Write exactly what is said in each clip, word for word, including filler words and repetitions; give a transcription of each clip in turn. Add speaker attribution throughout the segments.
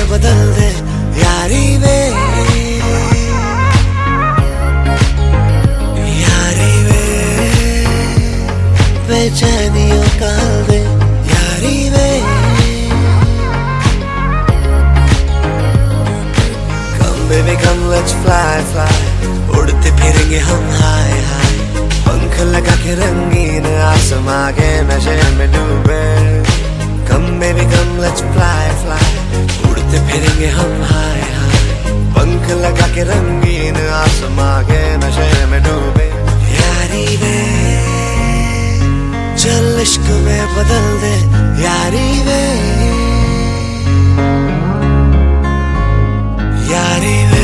Speaker 1: बदल दे यारी वे, यारी वे बेचैनियों काल दे यारी वे। Come baby come let's fly fly, उड़ते फिरेंगे हम हाय हाय, पंख लगा के रंगीन आसमां के नशे में डूबे। Come baby come let's fly fly, उड़ते फिरेंगे हम हाय हाय, पंख लगा के रंगीन आसमां के नशे में डूबे यारी वे। चल इश्क में बदल दे यारी वे, यारी वे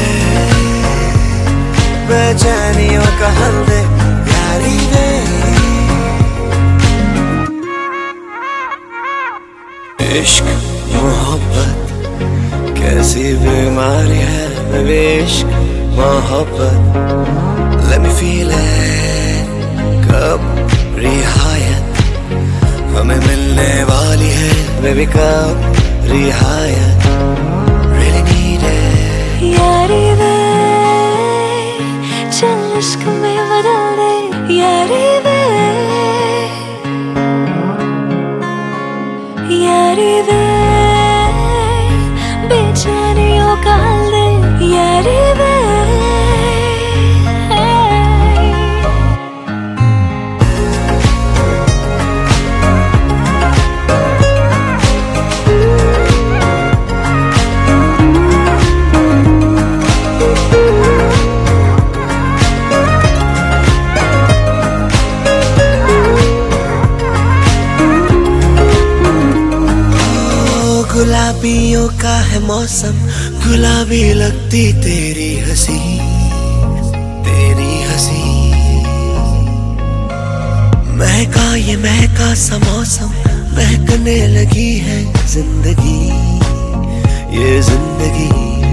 Speaker 1: बेचैनियों का हल दे यारी वे। इश्क मोहब्बत कैसी बीमारी है बेबी, इश्क मोहब्बत let me feel it। कब रिहायत हमें मिलने वाली है बेबी, कब रिहायत really need it
Speaker 2: यारी वे। चल इश्क में बदल दे यारी वे, यारी वे बेचैनियों का हल दे यारी वे।
Speaker 1: गुलाबियों का है मौसम, गुलाबी लगती तेरी हंसी, तेरी हंसी। महका ये महका सा मौसम, महकने लगी है जिंदगी, ये जिंदगी।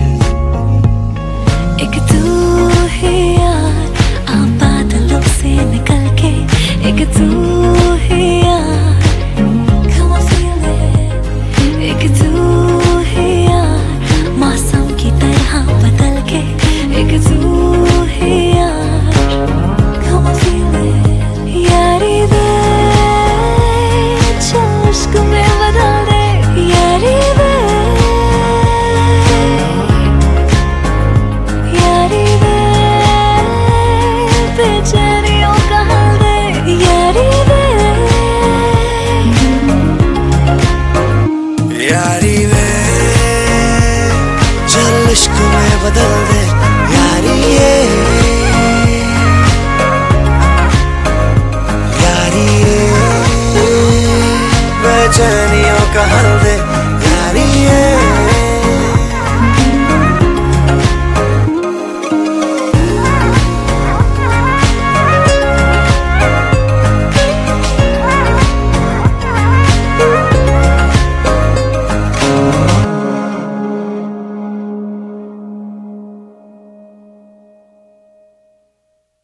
Speaker 2: एक तू है यार आ बादलों से निकल के, एक तू है यार come on feel it। एक तू है यार मौसम की तरह बदल के, एक तू है यार come on feel it यारी वे। चल इश्क में बदल दे यारी वे, यारी वे बेचैनियों का हल दे यारी वे,
Speaker 1: यारी वे। चल इश्क में बदल दे